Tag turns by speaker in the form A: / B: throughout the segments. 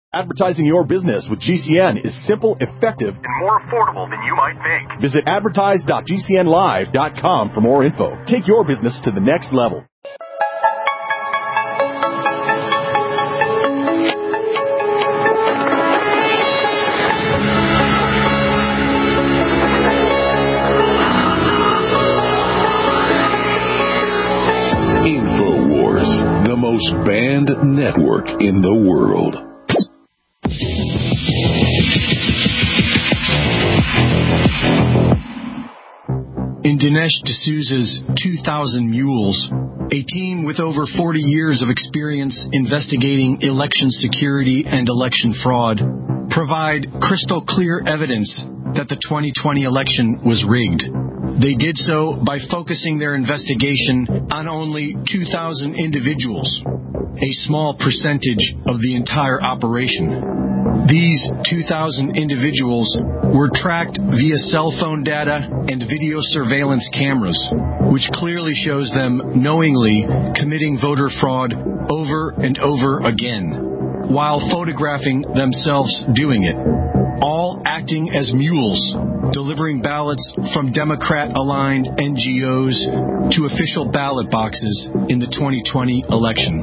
A: Advertising your business with GCN is simple, effective,
B: and more affordable than you might think.
A: Visit advertise.gcnlive.com for more info. Take your business to the next level.
C: InfoWars, the most banned network in the world.
D: In Dinesh D'Souza's 2,000 Mules, a team with over 40 years of experience investigating election security and election fraud provide crystal clear evidence that the 2020 election was rigged. They did so by focusing their investigation on only 2,000 individuals, a small percentage of the entire operation. These 2,000 individuals were tracked via cell phone data and video surveillance cameras, which clearly shows them knowingly committing voter fraud over and over again, while photographing themselves doing it, all acting as mules, delivering ballots from Democrat-aligned NGOs to official ballot boxes in the 2020 election.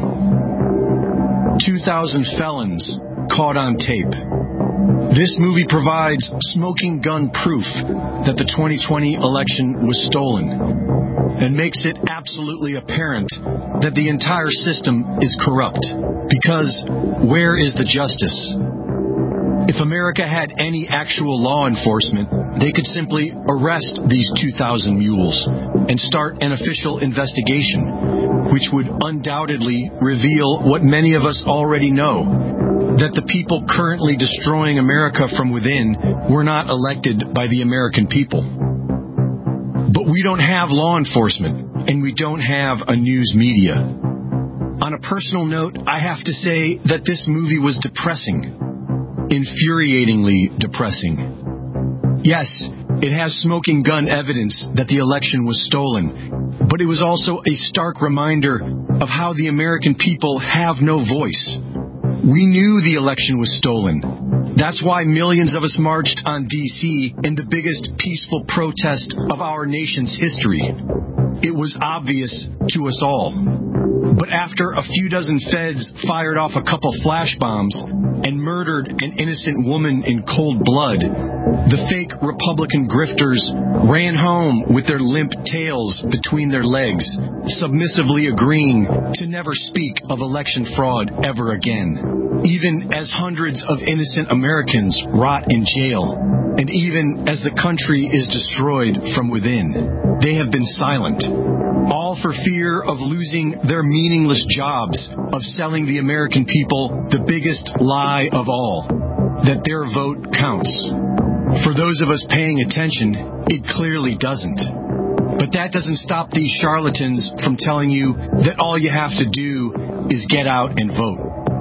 D: 2,000 felons caught on tape. This movie provides smoking gun proof that the 2020 election was stolen and makes it absolutely apparent that the entire system is corrupt. Because where is the justice? If America had any actual law enforcement, they could simply arrest these 2,000 mules and start an official investigation, which would undoubtedly reveal what many of us already know, that the people currently destroying America from within were not elected by the American people. But we don't have law enforcement, and we don't have a news media. On a personal note, I have to say that this movie was depressing. Infuriatingly depressing. Yes, it has smoking gun evidence that the election was stolen, but it was also a stark reminder of how the American people have no voice. We knew the election was stolen. That's why millions of us marched on D.C. in the biggest peaceful protest of our nation's history. It was obvious to us all. But after a few dozen feds fired off a couple flash bombs and murdered an innocent woman in cold blood, the fake Republican grifters ran home with their limp tails between their legs, submissively agreeing to never speak of election fraud ever again. Even as hundreds of innocent Americans rot in jail, and even as the country is destroyed from within, they have been silent. All for fear of losing their meaningless jobs, of selling the American people the biggest lie of all, that their vote counts. For those of us paying attention, it clearly doesn't. But that doesn't stop these charlatans from telling you that all you have to do is get out and vote.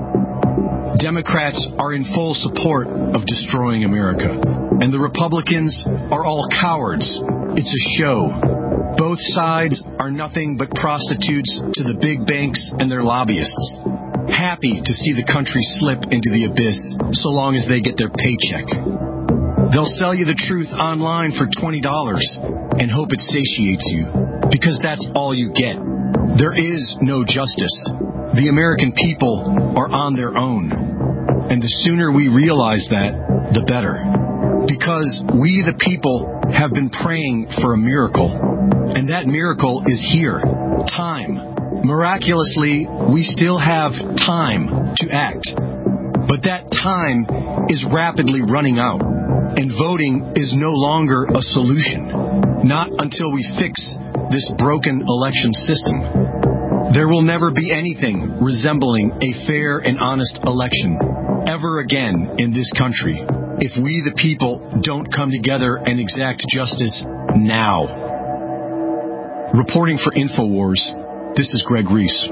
D: Democrats are in full support of destroying America, and the Republicans are all cowards. It's a show. Both sides are nothing but prostitutes to the big banks and their lobbyists, happy to see the country slip into the abyss so long as they get their paycheck. They'll sell you the truth online for $20 and hope it satiates you, because that's all you get. There is no justice. The American people are on their own. And the sooner we realize that, the better. Because we, the people, have been praying for a miracle. And that miracle is here. Time. Miraculously, we still have time to act. But that time is rapidly running out. And voting is no longer a solution. Not until we fix this broken election system. There will never be anything resembling a fair and honest election ever again in this country if we, the people, don't come together and exact justice now. Reporting for InfoWars, this is Greg Reese.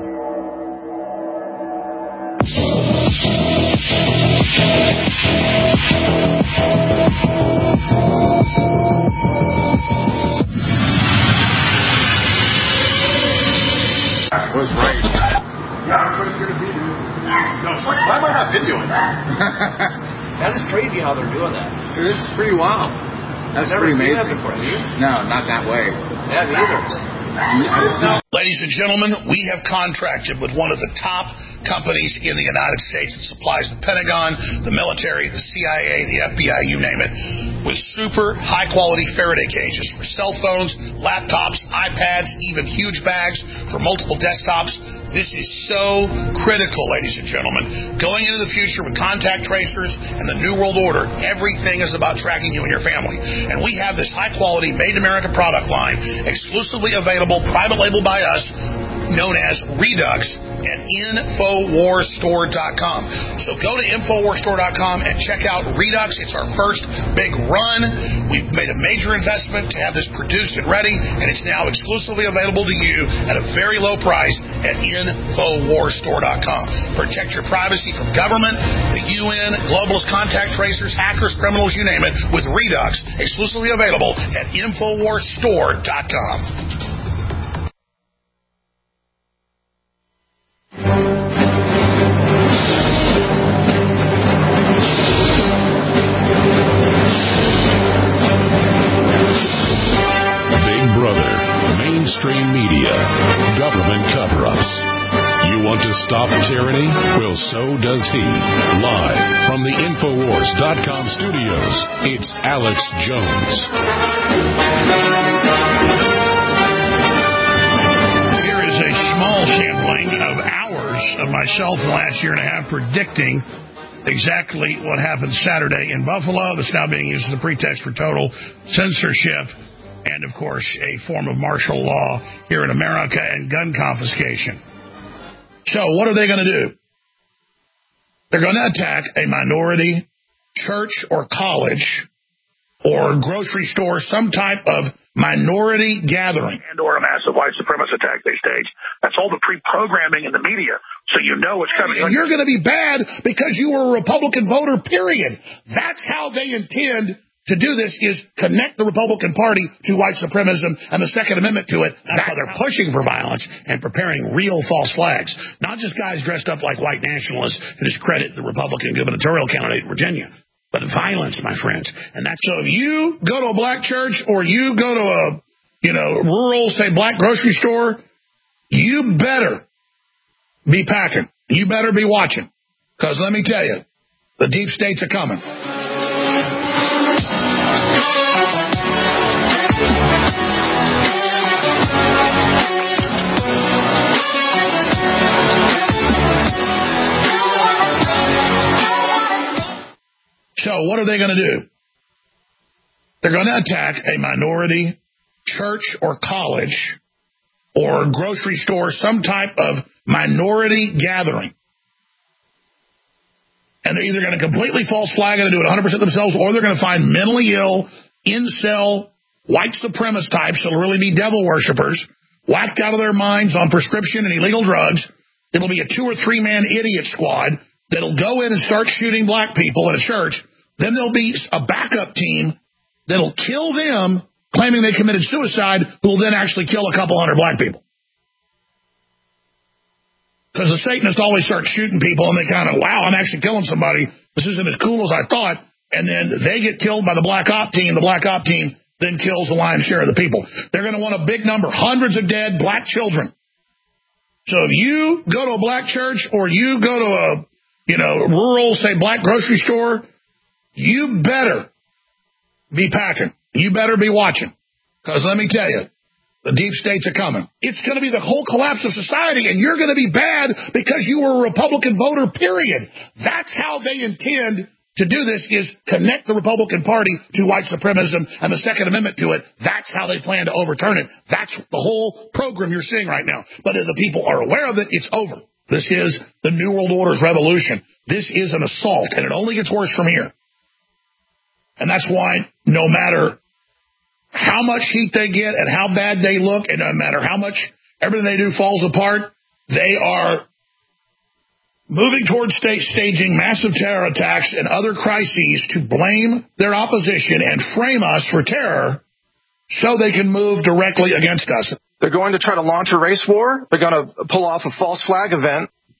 E: Was right. Yeah, everybody's going to be here. No, why am I not videoing this? That is crazy how they're doing that.
F: It's pretty wild. That's pretty amazing.
E: I've never seen that before, have you?
F: No, not that way.
E: Yeah, neither.
G: Ladies and gentlemen, we have contracted with one of the top companies in the United States that supplies the Pentagon, the military, the CIA, the FBI, you name it, with super high-quality Faraday cages for cell phones, laptops, iPads, even huge bags for multiple desktops. This is so critical, ladies and gentlemen. Going into the future with contact tracers and the New World Order, everything is about tracking you and your family. And we have this high-quality, made-in-America product line, exclusively available, private label by us, known as Redux at InfoWarsStore.com. So go to InfoWarsStore.com and check out Redux. It's our first big run. We've made a major investment to have this produced and ready, and it's now exclusively available to you at a very low price at InfoWarsStore.com. Protect your privacy from government, the UN, globalist contact tracers, hackers, criminals, you name it, with Redux, exclusively available at InfoWarsStore.com.
C: Mainstream media, government cover-ups. You want to stop tyranny? Well, so does he. Live from the Infowars.com studios, it's Alex Jones.
G: Here is a small sampling of hours of myself in the last year and a half predicting exactly what happened Saturday in Buffalo. That's now being used as a pretext for total censorship and, of course, a form of martial law here in America and gun confiscation. So what are they going to do? They're going to attack a minority church or college or grocery store, some type of minority gathering.
H: And or a massive white supremacist attack they stage. That's all the pre-programming in the media, so you know what's coming.
G: And you're going to be bad because you were a Republican voter, period. That's how they intend to do this, is connect the Republican Party to white supremacism and the Second Amendment to it. That's how they're pushing for violence and preparing real false flags. Not just guys dressed up like white nationalists to discredit the Republican gubernatorial candidate in Virginia, but violence, my friends. And that's so if you go to a black church or you go to a, rural, say, black grocery store, you better be packing. You better be watching. Because let me tell you, the deep states are coming. So what are they going to do? They're going to attack a minority church or college or grocery store, some type of minority gathering. And they're either going to completely false flag it and do it 100% themselves, or they're going to find mentally ill, incel, white supremacist types that'll really be devil worshippers, whacked out of their minds on prescription and illegal drugs. It'll be a 2 or 3 man idiot squad that'll go in and start shooting black people at a church. Then there'll be a backup team that'll kill them, claiming they committed suicide, who will then actually kill a couple hundred black people. Because the Satanists always start shooting people, and they kind of, wow, I'm actually killing somebody. This isn't as cool as I thought. And then they get killed by the black op team. The black op team then kills the lion's share of the people. They're going to want a big number, hundreds of dead black children. So if you go to a black church or you go to a, rural, say, black grocery store, you better be packing. You better be watching. Because let me tell you, the deep states are coming. It's going to be the whole collapse of society, and you're going to be bad because you were a Republican voter, period. That's how they intend to do this, is connect the Republican Party to white supremacism and the Second Amendment to it. That's how they plan to overturn it. That's the whole program you're seeing right now. But if the people are aware of it, it's over. This is the New World Order's revolution. This is an assault, and it only gets worse from here. And that's why no matter how much heat they get and how bad they look, and no matter how much everything they do falls apart, they are moving towards staging massive terror attacks and other crises to blame their opposition and frame us for terror so they can move directly against us.
I: They're going to try to launch a race war. They're going to pull off a false flag event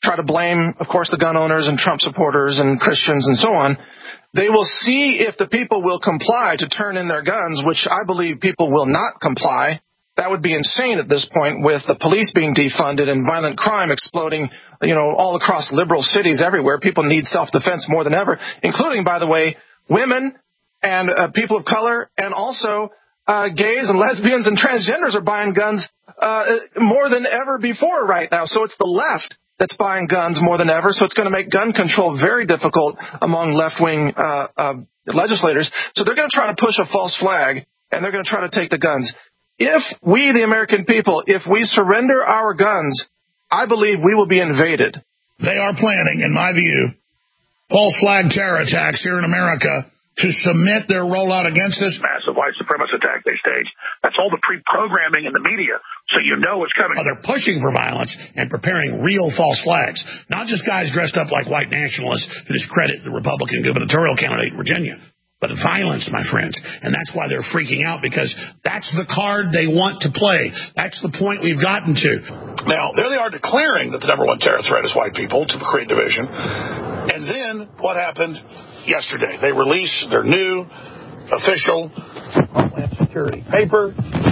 I: try to blame, of course, the gun owners and Trump supporters and Christians and so on. They will see if the people will comply to turn in their guns, which I believe people will not comply. That would be insane at this point, with the police being defunded and violent crime exploding, all across liberal cities everywhere. People need self-defense more than ever, including, by the way, women and people of color, and also gays and lesbians and transgenders are buying guns more than ever before right now. So it's the left that's buying guns more than ever. So it's going to make gun control very difficult among left-wing legislators. So they're going to try to push a false flag, and they're going to try to take the guns. If we, the American people, if we surrender our guns, I believe we will be invaded.
G: They are planning, in my view, false flag terror attacks here in America to submit their rollout against us.
H: Massive white supremacist attack they stage. That's all the pre-programming in the media, so you know what's coming.
G: They're pushing for violence and preparing real false flags, not just guys dressed up like white nationalists to discredit the Republican gubernatorial candidate in Virginia, but violence, my friends. And that's why they're freaking out, because that's the card they want to play. That's the point we've gotten to.
J: Now, there they are declaring that the number one terror threat is white people to create division. And then what happened yesterday? They released their new official Homeland Security paper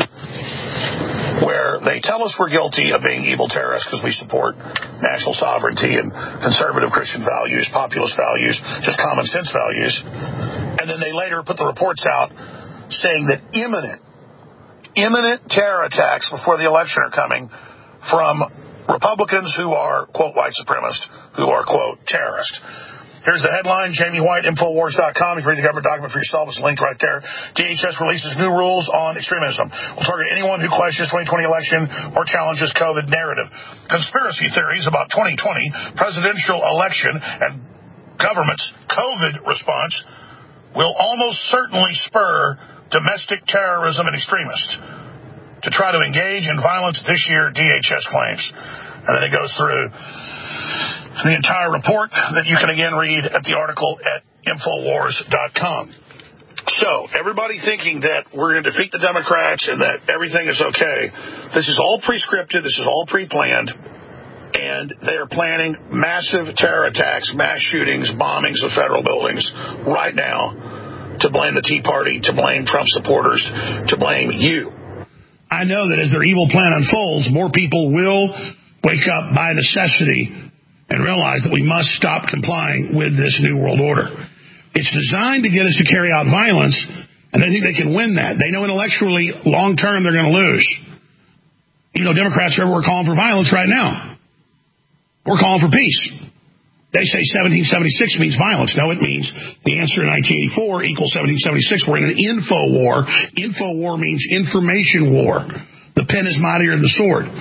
J: where they tell us we're guilty of being evil terrorists because we support national sovereignty and conservative Christian values, populist values, just common sense values. And then they later put the reports out saying that imminent terror attacks before the election are coming from Republicans who are, quote, white supremacists, who are, quote, terrorists. Here's the headline, Jamie White, Infowars.com. You can read the government document for yourself. It's linked right there. DHS releases new rules on extremism. We'll target anyone who questions 2020 election or challenges COVID narrative. Conspiracy theories about 2020 presidential election and government's COVID response will almost certainly spur domestic terrorism and extremists to try to engage in violence this year, DHS claims. And then it goes through the entire report that you can again read at the article at Infowars.com. So, everybody thinking that we're going to defeat the Democrats and that everything is okay, this is all pre-scripted, this is all pre-planned, and they are planning massive terror attacks, mass shootings, bombings of federal buildings right now to blame the Tea Party, to blame Trump supporters, to blame you.
G: I know that as their evil plan unfolds, more people will wake up by necessity and realize that we must stop complying with this New World Order. It's designed to get us to carry out violence, and they think they can win that. They know intellectually, long term, they're going to lose. Even though Democrats are everywhere calling for violence right now. We're calling for peace. They say 1776 means violence. No, it means the answer in 1984 equals 1776. We're in an info war. Info war means information war. The pen is mightier than the sword.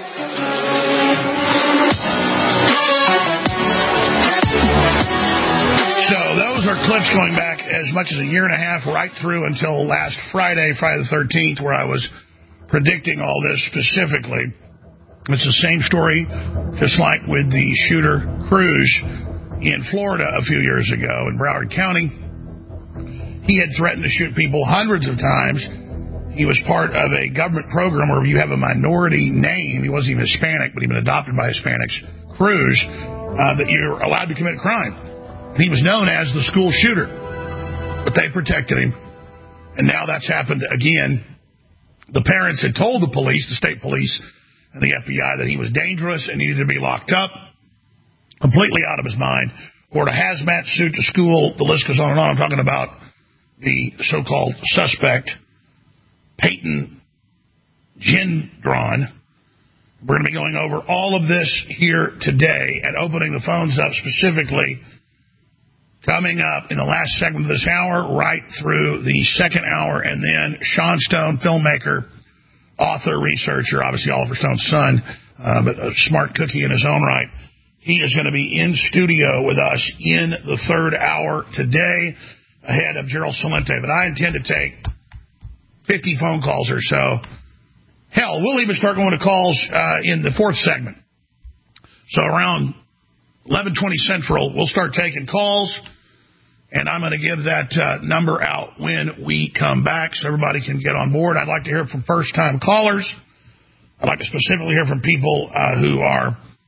G: So those are clips going back as much as a year and a half, right through until last Friday, Friday the 13th, where I was predicting all this specifically. It's the same story, just like with the shooter Cruz in Florida a few years ago in Broward County. He had threatened to shoot people hundreds of times. He was part of a government program where you have a minority name. He wasn't even Hispanic, but he'd been adopted by Hispanics, Cruz, that you're allowed to commit a crime. He was known as the school shooter, but they protected him. And now that's happened again. The parents had told the police, the state police, and the FBI that he was dangerous and needed to be locked up, completely out of his mind. Wore a hazmat suit to school. The list goes on and on. I'm talking about the so-called suspect, Peyton Gendron. We're going to be going over all of this here today and opening the phones up specifically coming up in the last segment of this hour, right through the second hour, and then Sean Stone, filmmaker, author, researcher, obviously Oliver Stone's son, but a smart cookie in his own right. He is going to be in studio with us in the third hour today, ahead of Gerald Celente. But I intend to take 50 phone calls or so. Hell, we'll even start going to calls in the fourth segment. So around 11:20 Central, we'll start taking calls, and I'm going to give that number out when we come back so everybody can get on board. I'd like to hear from first-time callers. I'd like to specifically hear from people who are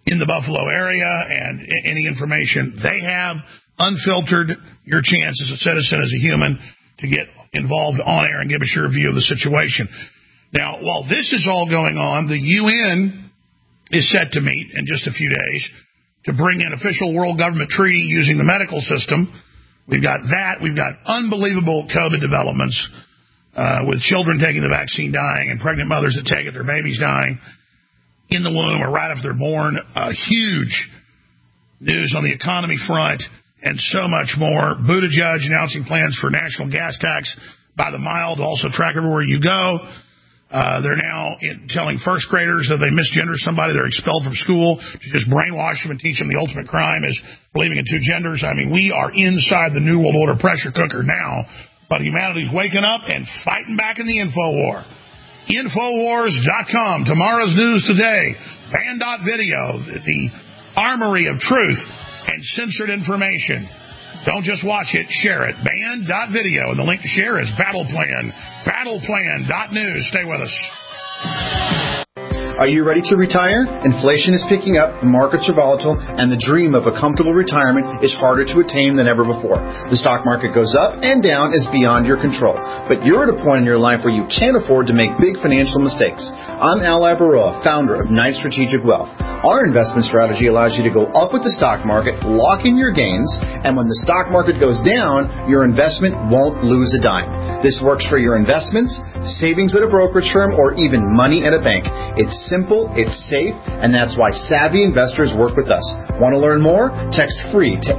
G: in the Buffalo area and any information they have, unfiltered, your chance as a citizen, as a human, to get involved on air and give us your view of the situation. Now, while this is all going on, the UN is set to meet in just a few days to bring in official world government treaty using the medical system. We've got that. We've got unbelievable COVID developments with children taking the vaccine dying and pregnant mothers that take it, their babies dying in the womb or right after they're born. Huge news on the economy front and so much more. Buttigieg announcing plans for national gas tax by the mile to also track everywhere you go. They're now telling first graders that they misgender somebody, they're expelled from school, to just brainwash them and teach them the ultimate crime is believing in two genders. I mean, we are inside the New World Order pressure cooker now, but humanity's waking up and fighting back in the info war. Infowars.com, tomorrow's news today, Band.video, the armory of truth and censored information. Don't just watch it, share it. Band.video, and the link to share is Battleplan. Battleplan.news. Stay with us.
K: Are you ready to retire? Inflation is picking up, the markets are volatile, and the dream of a comfortable retirement is harder to attain than ever before. The stock market goes up and down is beyond your control. But you're at a point in your life where you can't afford to make big financial mistakes. I'm Al Abaroa, founder of Knight Strategic Wealth. Our investment strategy allows you to go up with the stock market, lock in your gains, and when the stock market goes down, your investment won't lose a dime. This works for your investments, savings at a brokerage firm, or even money at a bank. It's simple, it's safe, and that's why savvy investors work with us. Want to learn more? Text FREE to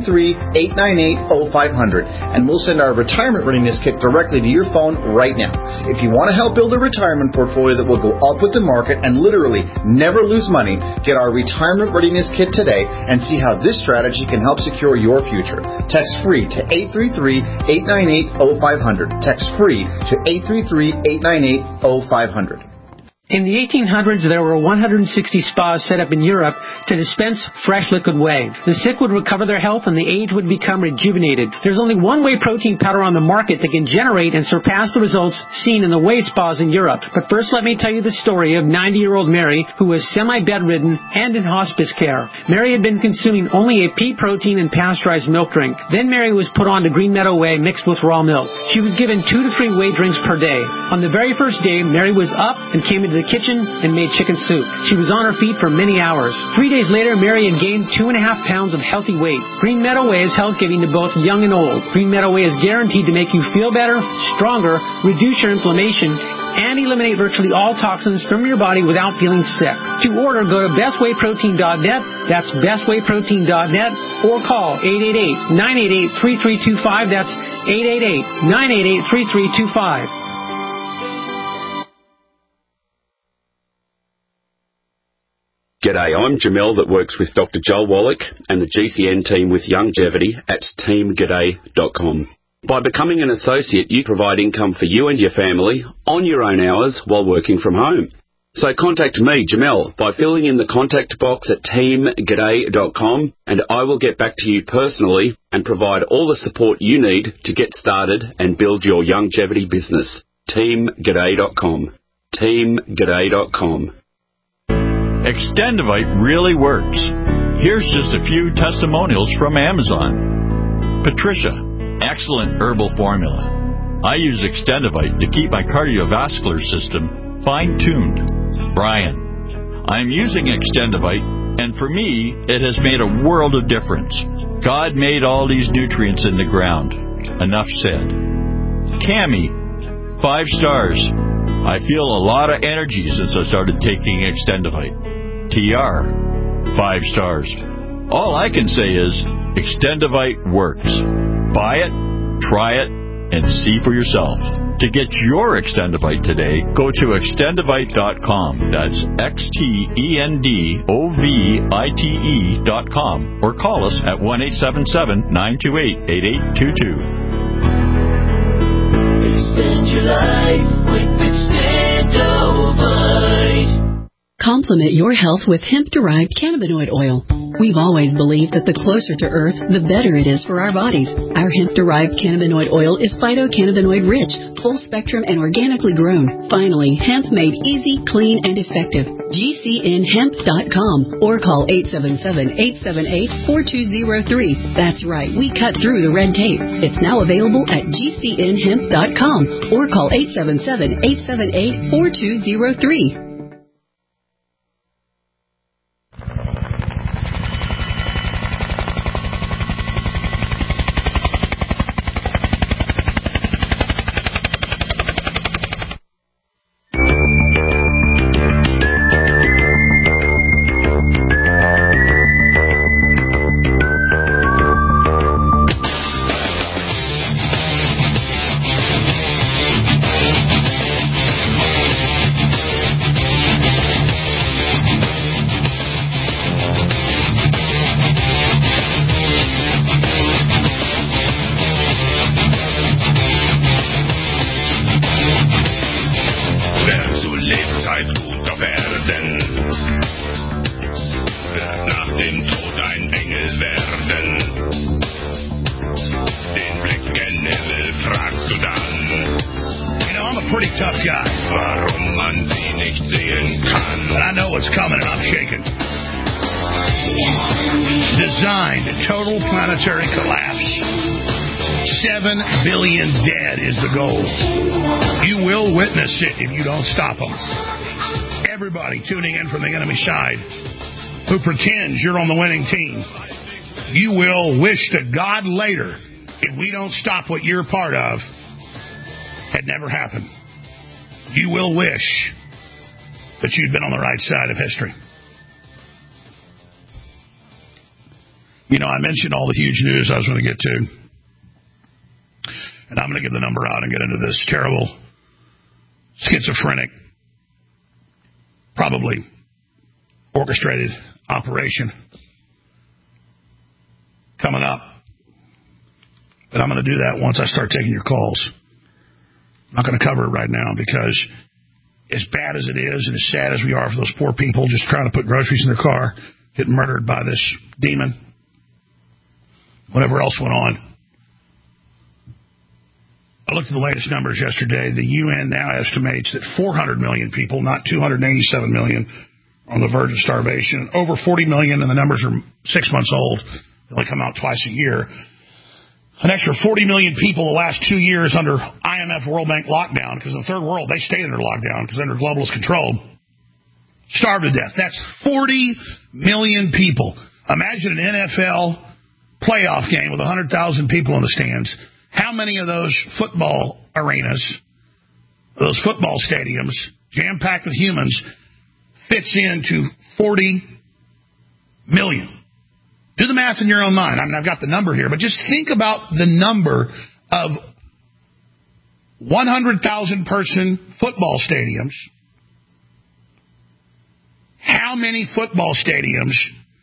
K: 833-898-0500, and we'll send our retirement readiness kit directly to your phone right now. If you want to help build a retirement portfolio that will go up with the market and literally never lose money, get our retirement readiness kit today and see how this strategy can help secure your future. Text FREE to 833-898-0500. Text FREE to 833-898-0500.
L: In the 1800s, there were 160 spas set up in Europe to dispense fresh liquid whey. The sick would recover their health and the aged would become rejuvenated. There's only one whey protein powder on the market that can generate and surpass the results seen in the whey spas in Europe. But first, let me tell you the story of 90-year-old Mary, who was semi-bedridden and in hospice care. Mary had been consuming only a pea protein and pasteurized milk drink. Then Mary was put on to Green Meadow Whey mixed with raw milk. She was given 2 to 3 whey drinks per day. On the very first day, Mary was up and came into the kitchen and made chicken soup. She was on her feet for many hours. 3 days later, Mary had gained 2.5 pounds of healthy weight. Green Meadow Whey is health giving to both young and old. Green Meadow Whey is guaranteed to make you feel better, stronger, reduce your inflammation, and eliminate virtually all toxins from your body without feeling sick. To order, go to bestwayprotein.net. That's bestwayprotein.net, or call 888-988-3325. That's 888-988-3325.
M: G'day, I'm Jamel that works with Dr. Joel Wallach and the GCN team with Youngevity at teamg'day.com. By becoming an associate, you provide income for you and your family on your own hours while working from home. So contact me, Jamel, by filling in the contact box at teamg'day.com, and I will get back to you personally and provide all the support you need to get started and build your Youngevity business. teamg'day.com. teamg'day.com.
N: Extendivite really works. Here's just a few testimonials from Amazon. Patricia, excellent herbal formula. I use Extendivite to keep my cardiovascular system fine-tuned. Brian, I'm using Extendivite, and for me, it has made a world of difference. God made all these nutrients in the ground. Enough said. Cammie, 5 stars. I feel a lot of energy since I started taking Extendivite. TR, 5 stars. All I can say is Extendivite works. Buy it, try it, and see for yourself. To get your Extendivite today, go to extendivite.com. That's XTENDOVITE.com, or call us at 1-877-928-8822.
O: Extend your life with Extendivite.
P: Complement your health with hemp-derived cannabinoid oil. We've always believed that the closer to Earth, the better it is for our bodies. Our hemp-derived cannabinoid oil is phytocannabinoid-rich, full-spectrum, and organically grown. Finally, hemp made easy, clean, and effective. GCNhemp.com or call 877-878-4203. That's right, we cut through the red tape. It's now available at GCNhemp.com or call 877-878-4203.
G: If you don't stop them. Everybody tuning in from the enemy side who pretends you're on the winning team, you will wish to God later if we don't stop what you're part of had never happened. You will wish that you'd been on the right side of history. You know, I mentioned all the huge news I was going to get to. And I'm going to give the number out and get into this terrible schizophrenic, probably orchestrated operation coming up. But I'm going to do that once I start taking your calls. I'm not going to cover it right now because as bad as it is and as sad as we are for those poor people just trying to put groceries in their car, getting murdered by this demon, whatever else went on. I looked at the latest numbers yesterday. The UN now estimates that 400 million people, not 287 million, are on the verge of starvation. Over 40 million, and the numbers are 6 months old. They only come out twice a year. An extra 40 million people the last 2 years under IMF World Bank lockdown, because in the third world, they stayed under lockdown because under globalist control. Starved to death. That's 40 million people. Imagine an NFL playoff game with 100,000 people in the stands. How many of those football arenas, those football stadiums, jam-packed with humans, fits into 40 million? Do the math in your own mind. I mean, I've got the number here, but just think about the number of 100,000-person football stadiums. How many football stadiums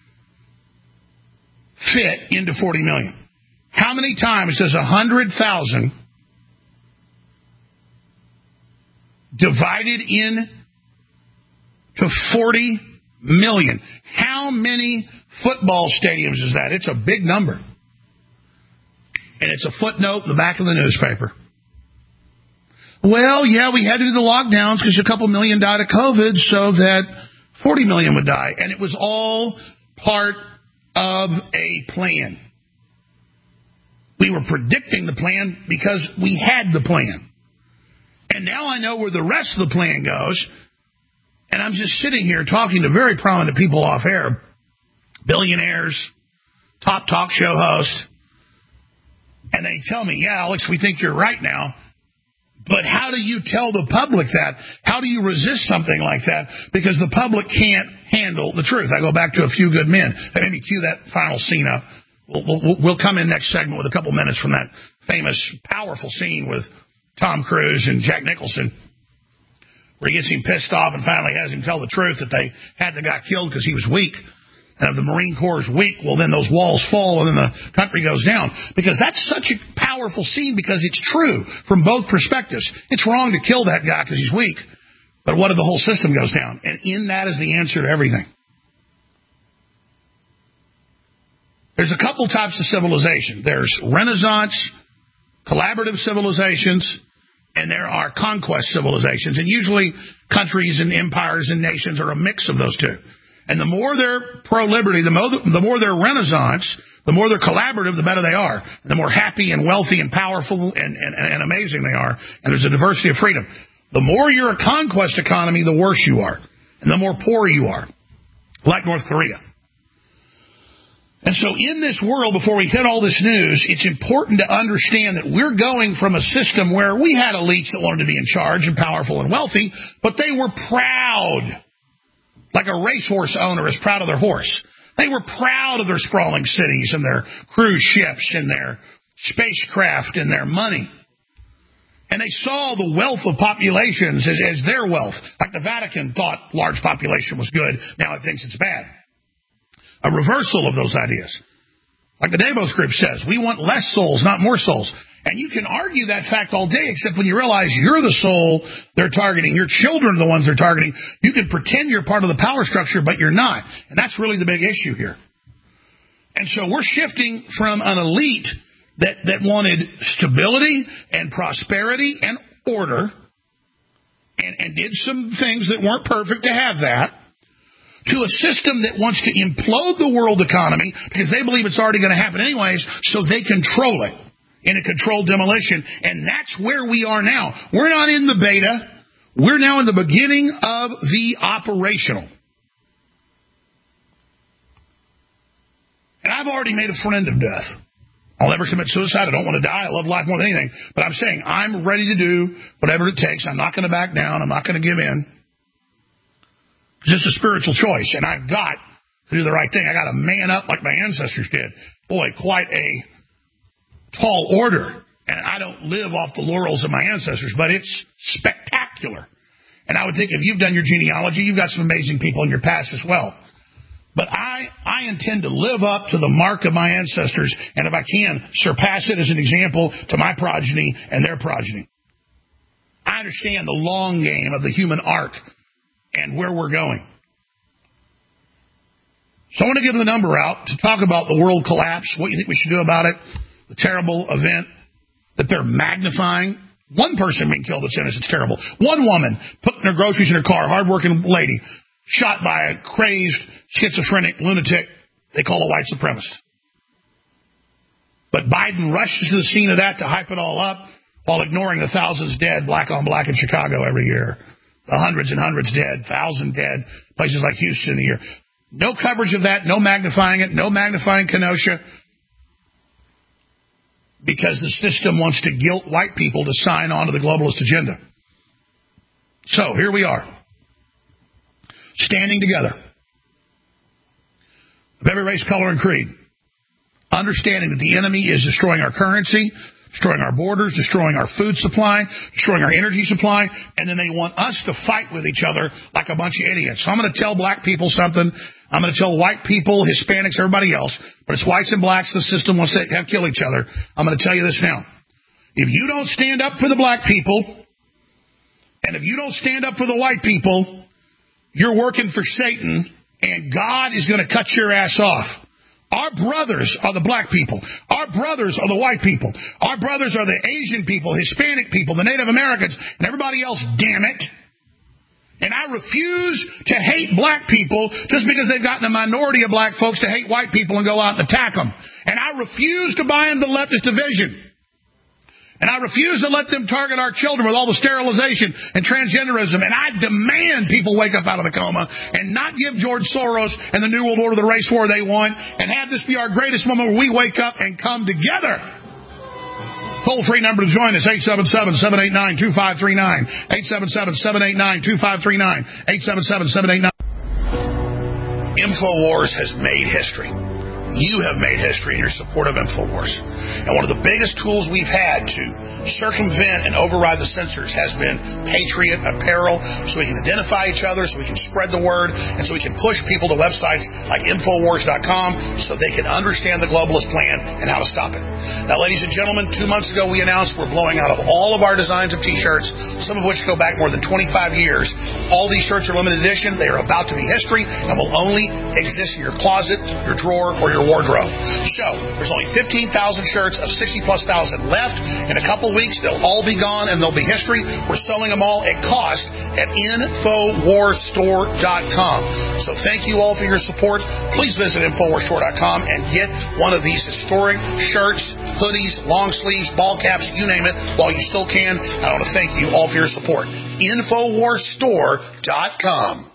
G: fit into 40 million? How many times does 100,000 divided in to 40 million? How many football stadiums is that? It's a big number. And it's a footnote in the back of the newspaper. Well, yeah, we had to do the lockdowns because a couple million died of COVID so that 40 million would die. And it was all part of a plan. We were predicting the plan because we had the plan. And now I know where the rest of the plan goes. And I'm just sitting here talking to very prominent people off air, billionaires, top talk show hosts. And they tell me, yeah, Alex, we think you're right now. But how do you tell the public that? How do you resist something like that? Because the public can't handle the truth. I go back to A Few Good Men. Maybe cue that final scene up. We'll come in next segment with a couple minutes from that famous, powerful scene with Tom Cruise and Jack Nicholson, where he gets him pissed off and finally has him tell the truth that they had the guy killed because he was weak. And if the Marine Corps is weak, well, then those walls fall and then the country goes down. Because that's such a powerful scene because it's true from both perspectives. It's wrong to kill that guy because he's weak. But what if the whole system goes down? And in that is the answer to everything. There's a couple types of civilization. There's Renaissance, collaborative civilizations, and there are conquest civilizations. And usually countries and empires and nations are a mix of those two. And the more they're pro-liberty, the more they're Renaissance, the more they're collaborative, the better they are. And the more happy and wealthy and powerful and amazing they are. And there's a diversity of freedom. The more you're a conquest economy, the worse you are. And the more poor you are. Like North Korea. And so in this world, before we hit all this news, it's important to understand that we're going from a system where we had elites that wanted to be in charge and powerful and wealthy, but they were proud. Like a racehorse owner is proud of their horse. They were proud of their sprawling cities and their cruise ships and their spacecraft and their money. And they saw the wealth of populations as their wealth. Like the Vatican thought large population was good. Now it thinks it's bad. A reversal of those ideas. Like the Davos Group says, we want less souls, not more souls. And you can argue that fact all day, except when you realize you're the soul they're targeting. Your children are the ones they're targeting. You can pretend you're part of the power structure, but you're not. And that's really the big issue here. And so we're shifting from an elite that wanted stability and prosperity and order and did some things that weren't perfect to have that, to a system that wants to implode the world economy because they believe it's already going to happen anyways, so they control it in a controlled demolition. And that's where we are now. We're not in the beta. We're now in the beginning of the operational. And I've already made a friend of death. I'll never commit suicide. I don't want to die. I love life more than anything. But I'm saying I'm ready to do whatever it takes. I'm not going to back down. I'm not going to give in. It's just a spiritual choice, and I've got to do the right thing. I got to man up like my ancestors did. Boy, quite a tall order. And I don't live off the laurels of my ancestors, but it's spectacular. And I would think if you've done your genealogy, you've got some amazing people in your past as well. But I intend to live up to the mark of my ancestors, and if I can, surpass it as an example to my progeny and their progeny. I understand the long game of the human arc and where we're going. So I want to give the number out to talk about the world collapse, what you think we should do about it, the terrible event that they're magnifying. One person being killed that's innocent, it's terrible. One woman putting her groceries in her car, hardworking lady, shot by a crazed, schizophrenic lunatic they call a white supremacist. But Biden rushes to the scene of that to hype it all up while ignoring the thousands dead, black on black in Chicago every year. The hundreds and hundreds dead, 1,000 dead, places like Houston a year. No coverage of that, no magnifying it, no magnifying Kenosha, because the system wants to guilt white people to sign on to the globalist agenda. So, here we are, standing together, of every race, color, and creed, understanding that the enemy is destroying our currency, destroying our borders, destroying our food supply, destroying our energy supply, and then they want us to fight with each other like a bunch of idiots. So I'm going to tell black people something. I'm going to tell white people, Hispanics, everybody else, but it's whites and blacks the system wants to have kill each other. I'm going to tell you this now. If you don't stand up for the black people, and if you don't stand up for the white people, you're working for Satan, and God is going to cut your ass off. Our brothers are the black people. Our brothers are the white people. Our brothers are the Asian people, Hispanic people, the Native Americans, and everybody else, damn it. And I refuse to hate black people just because they've gotten a minority of black folks to hate white people and go out and attack them. And I refuse to buy into the leftist division. And I refuse to let them target our children with all the sterilization and transgenderism. And I demand people wake up out of the coma and not give George Soros and the New World Order the race war they want, and have this be our greatest moment where we wake up and come together. Toll-free number to join us, 877-789-2539. 877-789-2539. 877-789.
J: InfoWars has made history. You have made history in your support of InfoWars. And one of the biggest tools we've had to circumvent and override the censors has been Patriot Apparel, so we can identify each other, so we can spread the word, and so we can push people to websites like Infowars.com so they can understand the globalist plan and how to stop it. Now, ladies and gentlemen, 2 months ago we announced we're blowing out of all of our designs of T-shirts, some of which go back more than 25 years. All these shirts are limited edition. They are about to be history and will only exist in your closet, your drawer, or your
G: your wardrobe. So, there's only 15,000 shirts of 60-plus thousand left. In a couple weeks, they'll all be gone, and they'll be history. We're selling them all at cost at InfoWarsStore.com. So thank you all for your support. Please visit InfoWarsStore.com and get one of these historic shirts, hoodies, long sleeves, ball caps, you name it, while you still can. I want to thank you all for your support. InfoWarsStore.com.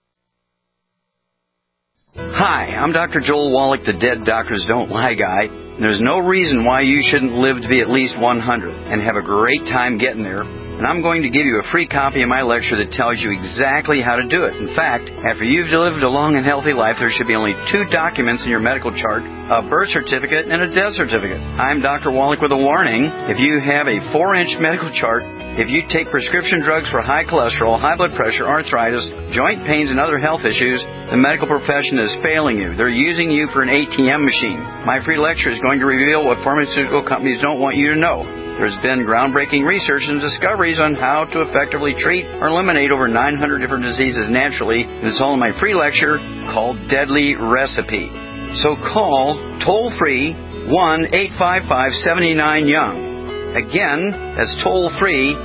Q: Hi, I'm Dr. Joel Wallach, the Dead Doctors Don't Lie guy. There's no reason why you shouldn't live to be at least 100 and have a great time getting there. And I'm going to give you a free copy of my lecture that tells you exactly how to do it. In fact, after you've lived a long and healthy life, there should be only 2 documents in your medical chart, a birth certificate and a death certificate. I'm Dr. Wallach with a warning. If you have a 4-inch medical chart, if you take prescription drugs for high cholesterol, high blood pressure, arthritis, joint pains, and other health issues, the medical profession is failing you. They're using you for an ATM machine. My free lecture is going to reveal what pharmaceutical companies don't want you to know. There's been groundbreaking research and discoveries on how to effectively treat or eliminate over 900 different diseases naturally, and it's all in my free lecture called Deadly Recipe. So call toll-free 1-855-79-YOUNG. Again, that's toll-free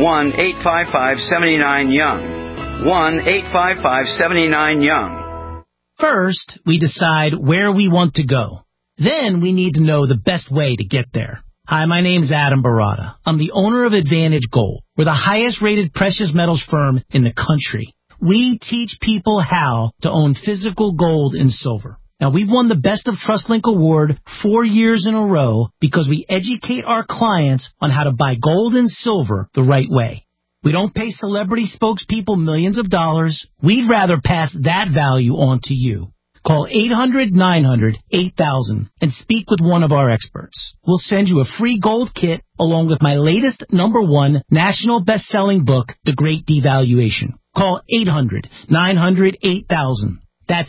Q: 1-855-79-YOUNG. 1-855-79-YOUNG.
R: First, we decide where we want to go. Then we need to know the best way to get there. Hi, my name's Adam Barada. I'm the owner of Advantage Gold. We're the highest-rated precious metals firm in the country. We teach people how to own physical gold and silver. Now, we've won the Best of TrustLink Award 4 years in a row because we educate our clients on how to buy gold and silver the right way. We don't pay celebrity spokespeople millions of dollars. We'd rather pass that value on to you. Call 800-900-8000 and speak with one of our experts. We'll send you a free gold kit along with my latest #1 national best-selling book, The Great Devaluation. Call 800-900-8000. That's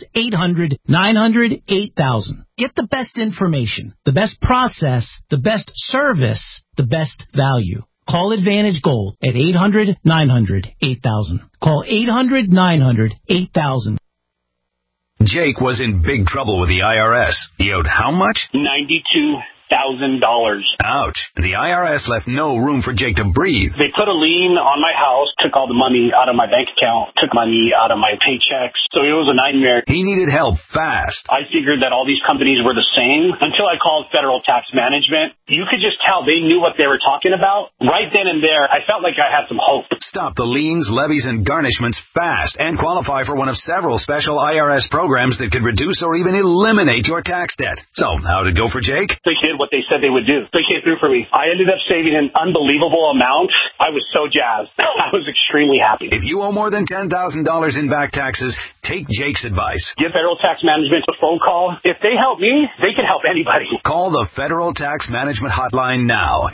R: 800-900-8000. Get the best information, the best process, the best service, the best value. Call Advantage Gold at 800-900-8000. Call 800-900-8000.
S: Jake was in big trouble with the IRS. He owed how much?
T: $92,000.
S: Ouch. The IRS left no room for Jake to breathe.
T: They put a lien on my house, took all the money out of my bank account, took money out of my paychecks. So it was a nightmare.
S: He needed help fast.
T: I figured that all these companies were the same until I called Federal Tax Management. You could just tell they knew what they were talking about. Right then and there, I felt like I had some hope.
S: Stop the liens, levies, and garnishments fast and qualify for one of several special IRS programs that could reduce or even eliminate your tax debt. So, how'd it go for Jake?
T: They did what they said they would do. They came through for me. I ended up saving an unbelievable amount. I was so jazzed. I was extremely happy.
S: If you owe more than $10,000 in back taxes, take Jake's advice.
T: Give Federal Tax Management a phone call. If they help me, they can help anybody.
S: Call the Federal Tax Management Hotline now.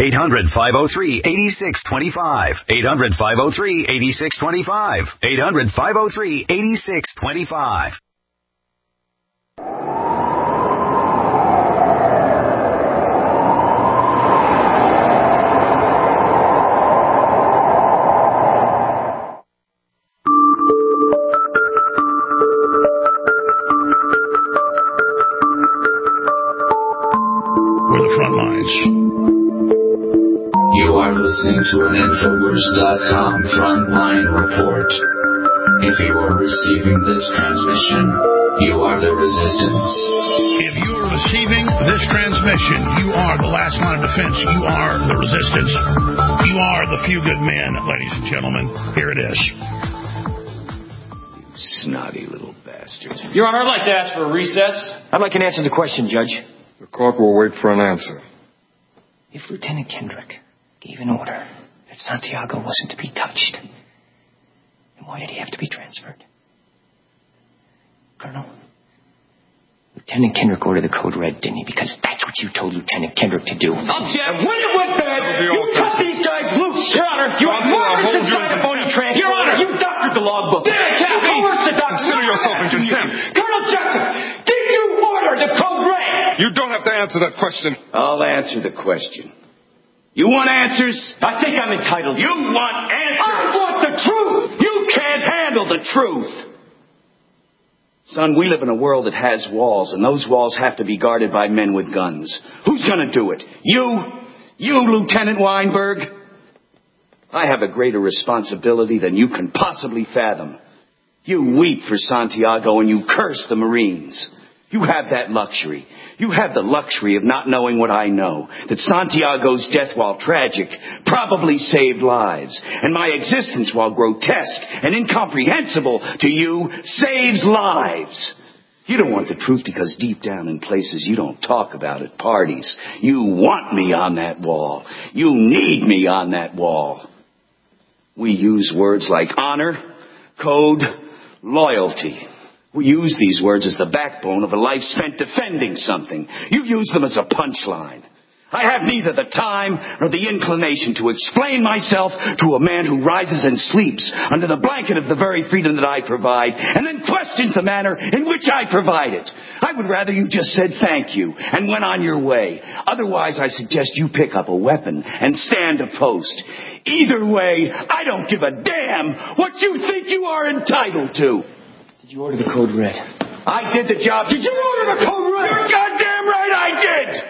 S: 800-503-8625. 800-503-8625. 800-503-8625.
G: We're the front lines.
O: You are listening to an Infowars.com Frontline Report. If you are receiving this transmission, you are the resistance.
G: If you are receiving this transmission, you are the last line of defense. You are the resistance. You are the few good men, ladies and gentlemen. Here it is.
U: Snotty little bastard.
E: Your Honor, I'd like to ask for a recess.
U: I'd like an answer to the question, Judge.
V: The court will wait for an answer.
U: If Lieutenant Kendrick gave an order that Santiago wasn't to be touched, then why did he have to be transferred? Colonel, Lieutenant Kendrick ordered the code red, didn't he? Because that's what you told Lieutenant Kendrick to do.
W: Object! When it went bad, you cut these guys loose! Your Honor, you had markets inside a phony transfer. Your Honor, you doctored the logbook. You coerced the document.
V: Consider yourself in contempt.
W: Colonel Jessup, did you order the code red?
V: You don't have to answer that question.
U: I'll answer the question. You want answers?
W: I think I'm entitled.
U: You want answers?
W: I want the truth!
U: You can't handle the truth.
A: Son, we live in a world that has walls, and those walls have to be guarded by men with guns. Who's going to do it? You? You, Lieutenant Weinberg? I have a greater responsibility than you can possibly fathom. You weep for Santiago and you curse the Marines. You have that luxury. You have the luxury of not knowing what I know. That Santiago's death, while tragic, probably saved lives. And my existence, while grotesque and incomprehensible to you, saves lives. You don't want the truth because deep down in places you don't talk about at parties. You want me on that wall. You need me on that wall. We use words like honor, code, loyalty. We use these words as the backbone of a life spent defending something. You use them as a punchline. I have neither the time nor the inclination to explain myself to a man who rises and sleeps under the blanket of the very freedom that I provide and then questions the manner in which I provide it. I would rather you just said thank you and went on your way. Otherwise, I suggest you pick up a weapon and stand a post. Either way, I don't give a damn what you think you are entitled to.
U: Did you order the code red?
A: I did the job.
U: Did you order the code red?
A: You're goddamn right I did!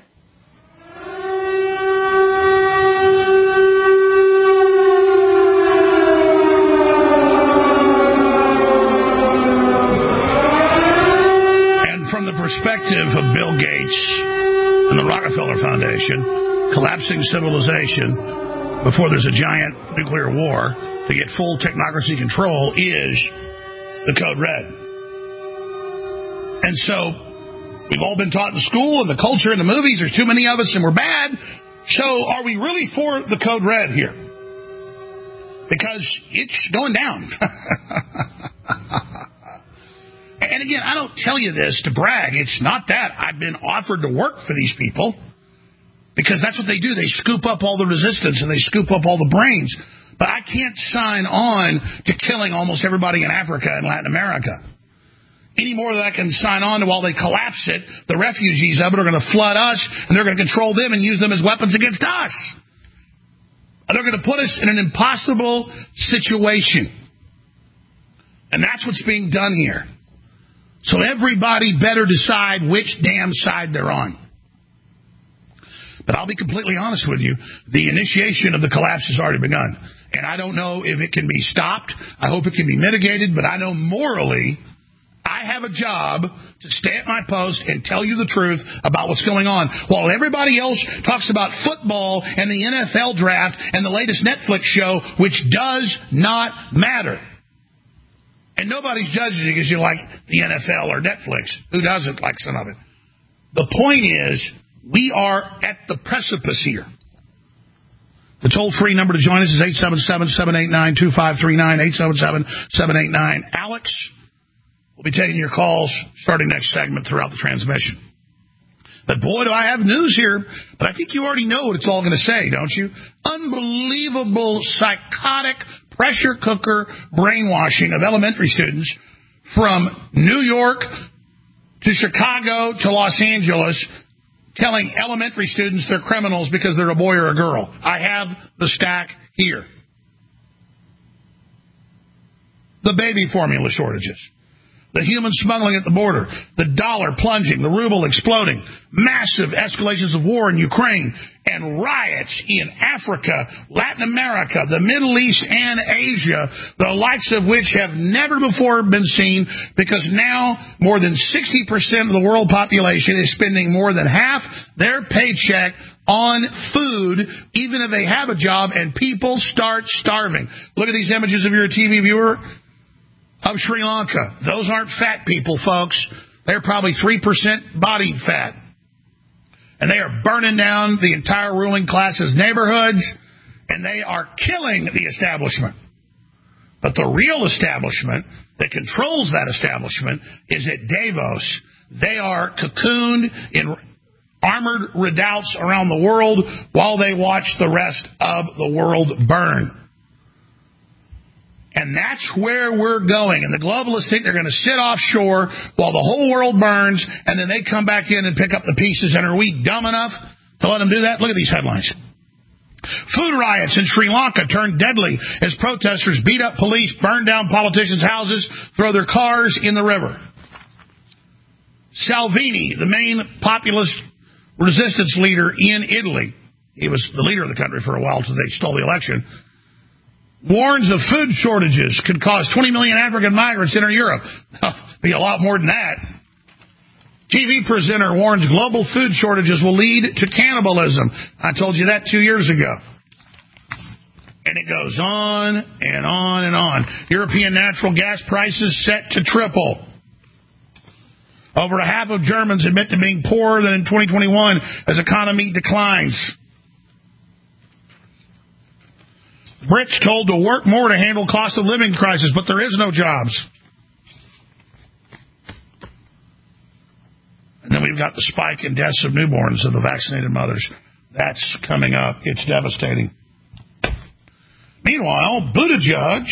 G: And from the perspective of Bill Gates and the Rockefeller Foundation, collapsing civilization before there's a giant nuclear war to get full technocracy control is the code red. And so we've all been taught in school and the culture and the movies, there's too many of us and we're bad. So are we really for the code red here? Because it's going down. And again, I don't tell you this to brag. It's not that. I've been offered to work for these people because that's what they do. They scoop up all the resistance and they scoop up all the brains. But I can't sign on to killing almost everybody in Africa and Latin America. Any more than I can sign on to while they collapse it, the refugees of it are going to flood us, and they're going to control them and use them as weapons against us. They're going to put us in an impossible situation. And that's what's being done here. So everybody better decide which damn side they're on. But I'll be completely honest with you, the initiation of the collapse has already begun. And I don't know if it can be stopped. I hope it can be mitigated, but I know morally I have a job to stay at my post and tell you the truth about what's going on. While everybody else talks about football and the NFL draft and the latest Netflix show, which does not matter. And nobody's judging you because you like the NFL or Netflix. Who doesn't like some of it? The point is, we are at the precipice here. The toll-free number to join us is 877-789-2539, 877-789-ALEX. We'll be taking your calls starting next segment throughout the transmission. But boy, do I have news here. But I think you already know what it's all going to say, don't you? Unbelievable, psychotic, pressure cooker brainwashing of elementary students from New York to Chicago to Los Angeles, telling elementary students they're criminals because they're a boy or a girl. I have the stack here. The baby formula shortages. The human smuggling at the border. The dollar plunging. The ruble exploding. Massive escalations of war in Ukraine. And riots in Africa, Latin America, the Middle East, and Asia, the likes of which have never before been seen, because now more than 60% of the world population is spending more than half their paycheck on food, even if they have a job, and people start starving. Look at these images of your TV viewer of Sri Lanka. Those aren't fat people, folks. They're probably 3% body fat. And they are burning down the entire ruling class's neighborhoods, and they are killing the establishment. But the real establishment that controls that establishment is at Davos. They are cocooned in armored redoubts around the world while they watch the rest of the world burn. And that's where we're going. And the globalists think they're going to sit offshore while the whole world burns, and then they come back in and pick up the pieces. And are we dumb enough to let them do that? Look at these headlines. Food riots in Sri Lanka turned deadly as protesters beat up police, burned down politicians' houses, throw their cars in the river. Salvini, the main populist resistance leader in Italy, he was the leader of the country for a while until they stole the election, warns of food shortages could cause 20 million African migrants enter Europe. Be a lot more than that. TV presenter warns global food shortages will lead to cannibalism. I told you that 2 years ago. And it goes on and on and on. European natural gas prices set to triple. Over a half of Germans admit to being poorer than in 2021 as economy declines. Brits told to work more to handle cost of living crisis, but there is no jobs. And then we've got the spike in deaths of newborns of the vaccinated mothers. That's coming up. It's devastating. Meanwhile, Buttigieg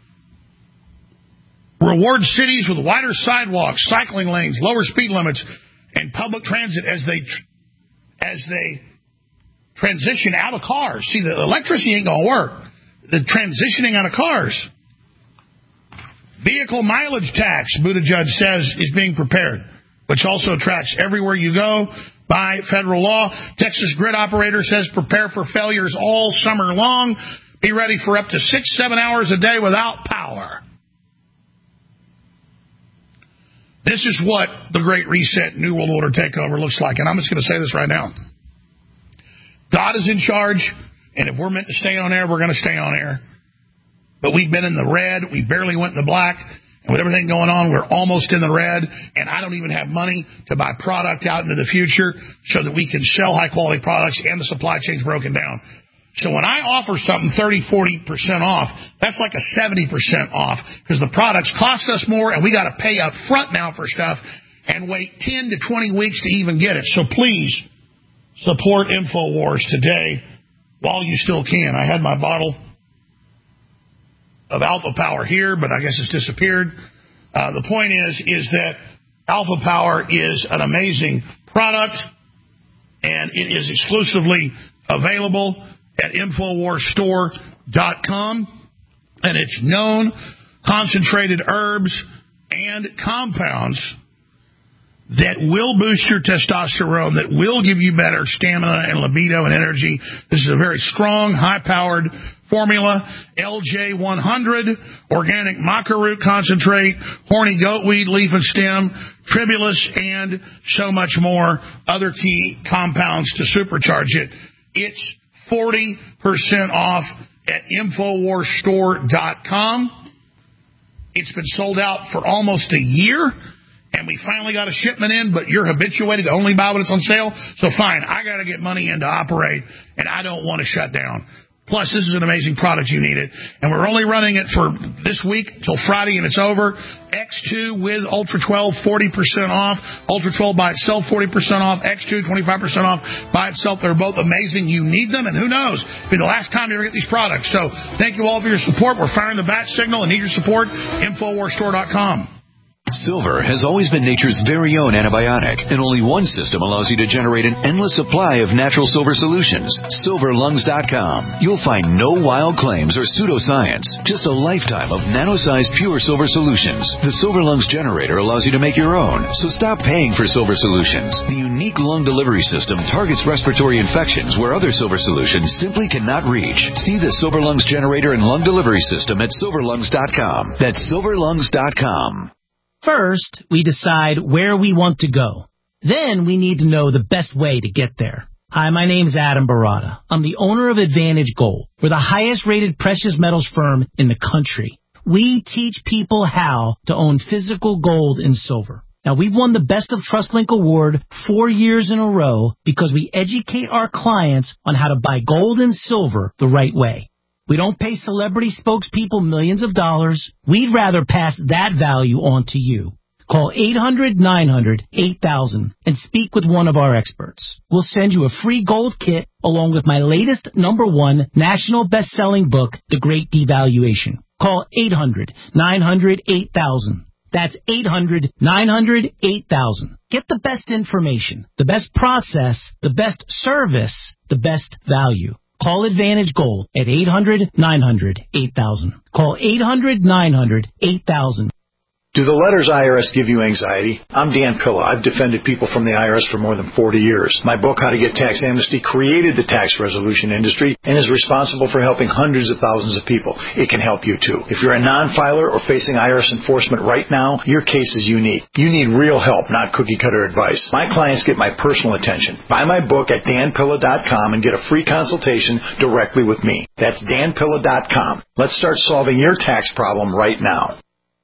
G: rewards cities with wider sidewalks, cycling lanes, lower speed limits, and public transit as they transition out of cars. See, the electricity ain't going to work. The transitioning out of cars. Vehicle mileage tax, Buttigieg says, is being prepared, which also tracks everywhere you go by federal law. Texas grid operator says prepare for failures all summer long. Be ready for up to 6-7 hours a day without power. This is what the Great Reset, New World Order takeover looks like. And I'm just going to say this right now. God is in charge, and if we're meant to stay on air, we're going to stay on air. But we've been in the red. We barely went in the black. And with everything going on, we're almost in the red, and I don't even have money to buy product out into the future so that we can sell high-quality products and the supply chain's broken down. So when I offer something 30-40% off, that's like a 70% off because the products cost us more, and we got to pay up front now for stuff and wait 10 to 20 weeks to even get it. So please support InfoWars today while you still can. I had my bottle of Alpha Power here, but I guess it's disappeared. The point is that Alpha Power is an amazing product, and it is exclusively available at InfoWarsStore.com, and it's known concentrated herbs and compounds that will boost your testosterone, that will give you better stamina and libido and energy. This is a very strong, high-powered formula. LJ100, organic maca root concentrate, horny goatweed leaf and stem, tribulus, and so much more other key compounds to supercharge it. It's 40% off at InfoWarsStore.com. It's been sold out for almost a year. And we finally got a shipment in, but you're habituated to only buy when it's on sale. So fine, I got to get money in to operate, and I don't want to shut down. Plus, this is an amazing product. You need it. And we're only running it for this week till Friday, and it's over. X2 with Ultra 12, 40% off. Ultra 12 by itself, 40% off. X2, 25% off by itself. They're both amazing. You need them, and who knows? It'll be the last time you ever get these products. So thank you all for your support. We're firing the bat signal and need your support. InfoWarsStore.com.
B: Silver has always been nature's very own antibiotic, and only one system allows you to generate an endless supply of natural silver solutions. SilverLungs.com. You'll find no wild claims or pseudoscience, just a lifetime of nano-sized pure silver solutions. The Silver Lungs generator allows you to make your own, so stop paying for silver solutions. The unique lung delivery system targets respiratory infections where other silver solutions simply cannot reach. See the Silver Lungs generator and lung delivery system at SilverLungs.com. That's SilverLungs.com.
R: First, we decide where we want to go. Then we need to know the best way to get there. Hi, my name's Adam Barada. I'm the owner of Advantage Gold. We're the highest rated precious metals firm in the country. We teach people how to own physical gold and silver. Now, we've won the Best of TrustLink Award 4 years in a row because we educate our clients on how to buy gold and silver the right way. We don't pay celebrity spokespeople millions of dollars. We'd rather pass that value on to you. Call 800-900-8000 and speak with one of our experts. We'll send you a free gold kit along with my latest #1 national best-selling book, The Great Devaluation. Call 800-900-8000. That's 800-900-8000. Get the best information, the best process, the best service, the best value. Call Advantage Gold at 800-900-8000. Call 800-900-8000.
C: Do the letters IRS give you anxiety? I'm Dan Pilla. I've defended people from the IRS for more than 40 years. My book, How to Get Tax Amnesty, created the tax resolution industry and is responsible for helping hundreds of thousands of people. It can help you too. If you're a non-filer or facing IRS enforcement right now, your case is unique. You need real help, not cookie-cutter advice. My clients get my personal attention. Buy my book at danpilla.com and get a free consultation directly with me. That's danpilla.com. Let's start solving your tax problem right now.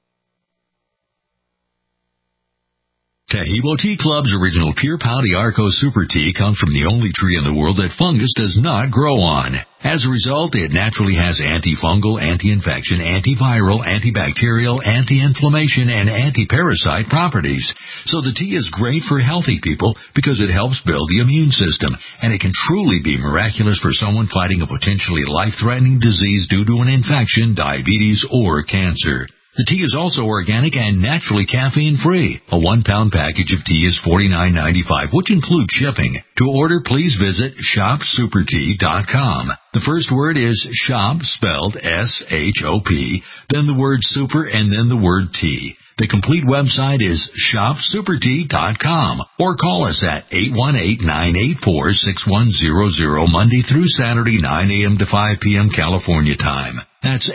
B: Taheebo Tea Club's original Pure Pau d'Arco Super Tea comes from the only tree in the world that fungus does not grow on. As a result, it naturally has antifungal, anti-infection, antiviral, antibacterial, anti-inflammation, and anti-parasite properties. So the tea is great for healthy people because it helps build the immune system, and it can truly be miraculous for someone fighting a potentially life-threatening disease due to an infection, diabetes, or cancer. The tea is also organic and naturally caffeine-free. A 1-pound package of tea is $49.95, which includes shipping. To order, please visit shopsupertea.com. The first word is shop, spelled S-H-O-P, then the word super, and then the word tea. The complete website is shopsupertea.com, or call us at 818-984-6100 Monday through Saturday, 9 a.m. to 5 p.m. California time. That's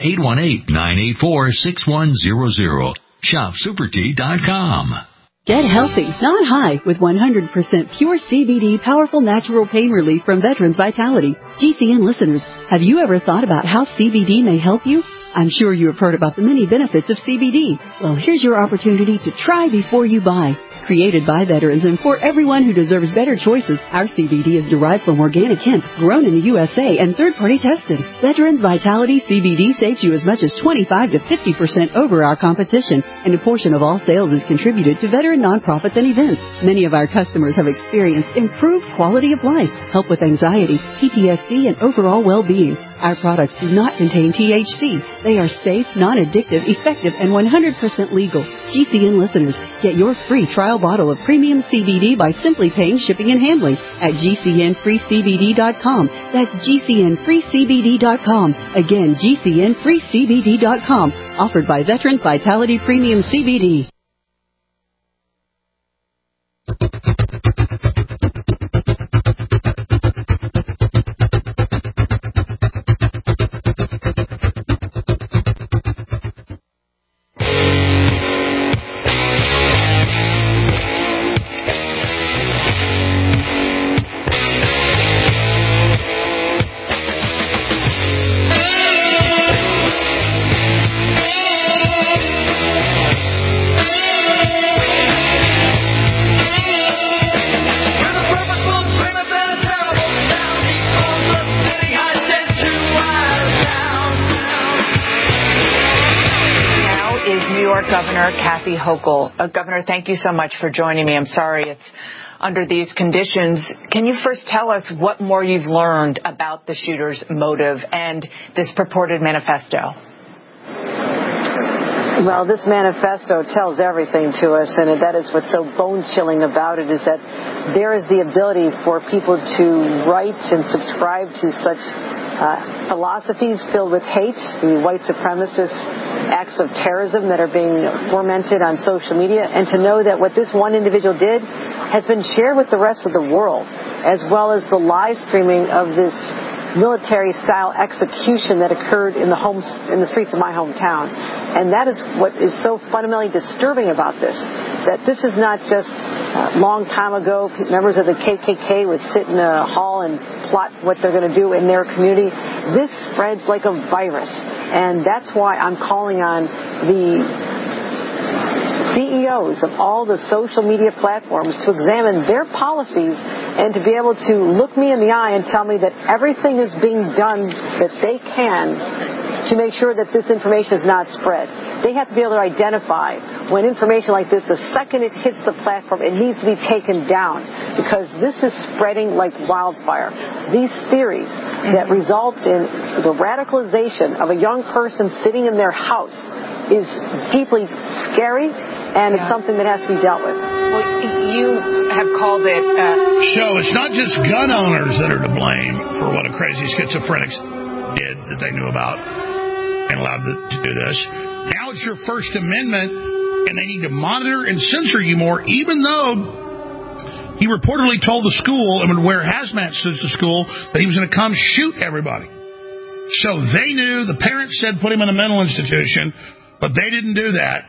B: 818-984-6100. shopsupertea.com.
P: Get healthy, not high, with 100% pure CBD powerful natural pain relief from Veterans Vitality. GCN listeners, have you ever thought about how CBD may help you? I'm sure you have heard about the many benefits of CBD. Well, here's your opportunity to try before you buy. Created by veterans and for everyone who deserves better choices, our CBD is derived from organic hemp, grown in the USA, and third-party tested. Veterans Vitality CBD saves you as much as 25 to 50% over our competition, and a portion of all sales is contributed to veteran nonprofits and events. Many of our customers have experienced improved quality of life, help with anxiety, PTSD, and overall well-being. Our products do not contain THC. They are safe, non-addictive, effective, and 100% legal. GCN listeners, get your free trial bottle of premium CBD by simply paying shipping and handling at GCNFreeCBD.com. That's GCNFreeCBD.com. Again, GCNFreeCBD.com. Offered by Veterans Vitality Premium CBD.
D: Governor Kathy Hochul. Governor, thank you so much for joining me. I'm sorry it's under these conditions. Can you first tell us what more you've learned about the shooter's motive and this purported manifesto?
F: Well, this manifesto tells everything to us, and that is what's so bone-chilling about it, is that there is the ability for people to write and subscribe to such philosophies filled with hate, the white supremacist acts of terrorism that are being fomented on social media, and to know that what this one individual did has been shared with the rest of the world, as well as the live streaming of this military-style execution that occurred in the streets of my hometown. And that is what is so fundamentally disturbing about this, that this is not just a long time ago, members of the KKK would sit in a hall and plot what they're going to do in their community. This spreads like a virus. And that's why I'm calling on the CEOs of all the social media platforms to examine their policies and to be able to look me in the eye and tell me that everything is being done that they can to make sure that this information is not spread. They have to be able to identify when information like this, the second it hits the platform, it needs to be taken down, because this is spreading like wildfire. These theories that result in the radicalization of a young person sitting in their house is deeply scary, and it's something that has to be dealt with.
D: Well, you have called it...
G: So it's not just gun owners that are to blame for what a crazy schizophrenic did that they knew about and allowed to do this. Now it's your First Amendment, and they need to monitor and censor you more, even though he reportedly told the school and would wear hazmat suits to school that he was going to come shoot everybody. So they knew, the parents said put him in a mental institution, but they didn't do that.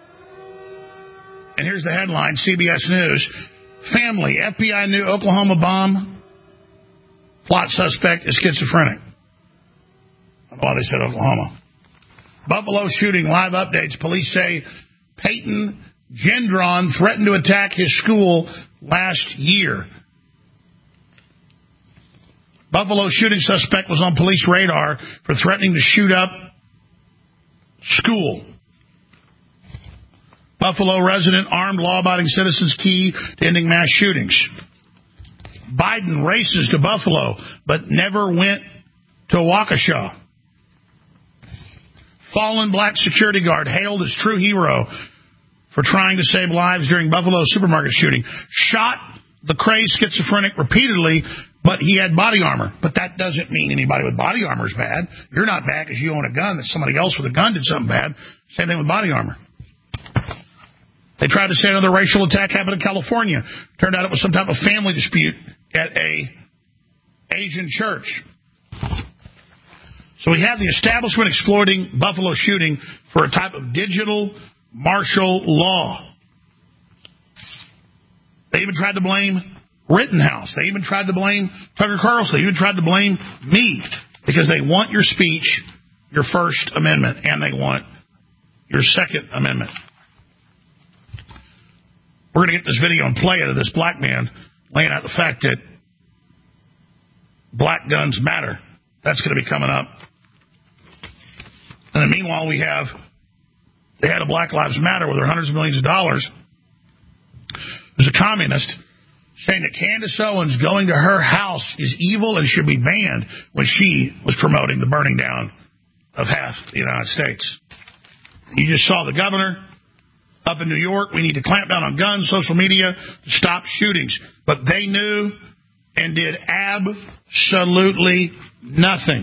G: And here's the headline, CBS News. Family, FBI knew Oklahoma bomb. Plot suspect is schizophrenic. I don't know why they said Oklahoma. Buffalo shooting, live updates. Police say Peyton Gendron threatened to attack his school last year. Buffalo shooting suspect was on police radar for threatening to shoot up school. Buffalo resident armed law-abiding citizens key to ending mass shootings. Biden races to Buffalo, but never went to Waukesha. Fallen black security guard hailed as true hero for trying to save lives during Buffalo supermarket shooting. Shot the crazed schizophrenic repeatedly, but he had body armor. But that doesn't mean anybody with body armor is bad. You're not bad because you own a gun, that somebody else with a gun did something bad. Same thing with body armor. They tried to say another racial attack happened in California. Turned out it was some type of family dispute at a Asian church. So we have the establishment exploiting Buffalo shooting for a type of digital martial law. They even tried to blame Rittenhouse. They even tried to blame Tucker Carlson. They even tried to blame me because they want your speech, your First Amendment, and they want your Second Amendment. We're going to get this video and play it of this black man laying out the fact that black guns matter. That's going to be coming up. And then meanwhile, they had a Black Lives Matter with their hundreds of millions of dollars. There's a communist saying that Candace Owens going to her house is evil and should be banned when she was promoting the burning down of half the United States. You just saw the governor up in New York. We need to clamp down on guns, social media, to stop shootings. But they knew and did absolutely nothing.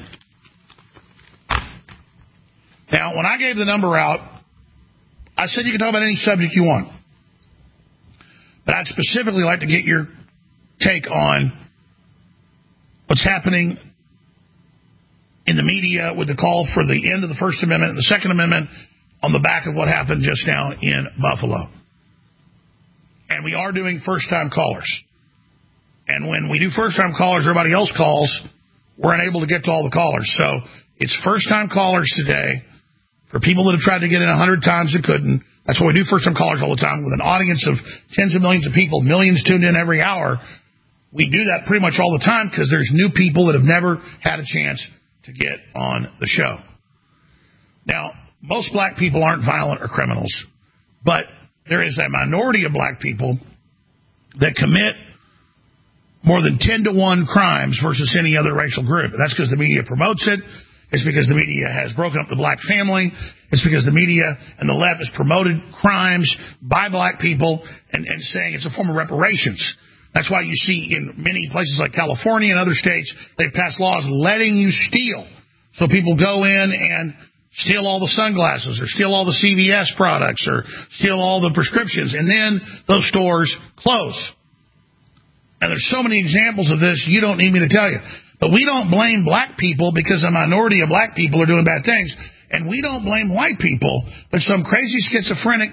G: Now, when I gave the number out, I said you can talk about any subject you want. But I'd specifically like to get your take on what's happening in the media with the call for the end of the First Amendment and the Second Amendment on the back of what happened just now in Buffalo. And we are doing first-time callers. And when we do first-time callers, everybody else calls, we're unable to get to all the callers. So it's first-time callers today. For people that have tried to get in 100 times and couldn't, that's why we do first-time callers all the time. With an audience of tens of millions of people, millions tuned in every hour, we do that pretty much all the time because there's new people that have never had a chance to get on the show. Now, most black people aren't violent or criminals, but there is a minority of black people that commit more than 10-to-1 crimes versus any other racial group. That's because the media promotes it. It's because the media has broken up the black family. It's because the media and the left has promoted crimes by black people and saying it's a form of reparations. That's why you see in many places like California and other states, they've passed laws letting you steal. So people go in and steal all the sunglasses or steal all the CVS products or steal all the prescriptions, and then those stores close. And there's so many examples of this, you don't need me to tell you. But we don't blame black people because a minority of black people are doing bad things. And we don't blame white people, but some crazy schizophrenic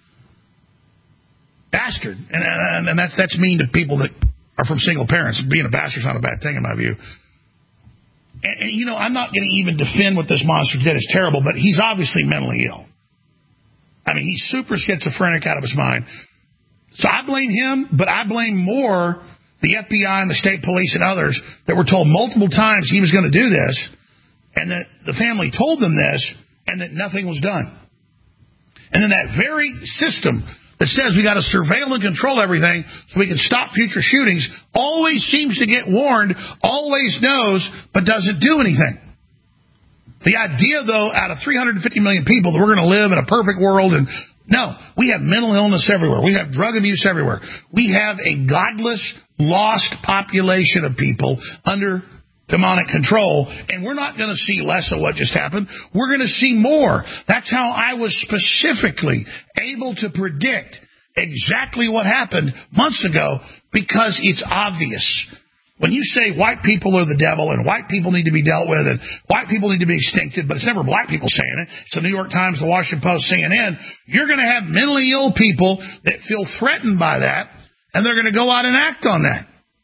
G: bastard. And that's mean to people that are from single parents. Being a bastard's not a bad thing in my view. And you know, I'm not going to even defend what this monster did. It's terrible, but he's obviously mentally ill. I mean, he's super schizophrenic out of his mind. So I blame him, but I blame more the FBI and the state police and others that were told multiple times he was going to do this, and that the family told them this, and that nothing was done. And then that very system that says we got to surveil and control everything so we can stop future shootings always seems to get warned, always knows, but doesn't do anything. The idea, though, out of 350 million people that we're going to live in a perfect world and No, we have mental illness everywhere. We have drug abuse everywhere. We have a godless, lost population of people under demonic control, and we're not going to see less of what just happened. We're going to see more. That's how I was specifically able to predict exactly what happened months ago, because it's obvious. When you say white people are the devil and white people need to be dealt with and white people need to be extincted, but it's never black people saying it. It's the New York Times, the Washington Post, CNN. You're going to have mentally ill people that feel threatened by that, and they're going to go out and act on that.